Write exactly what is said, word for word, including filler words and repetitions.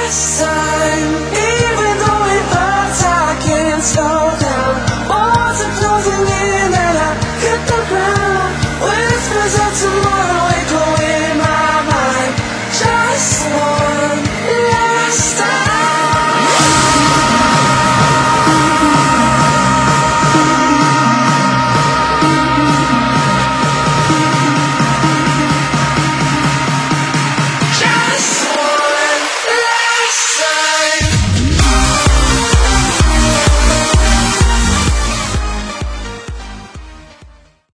this time. Even though it hurts, I can't slow down. Walls are closing in and I hit the ground.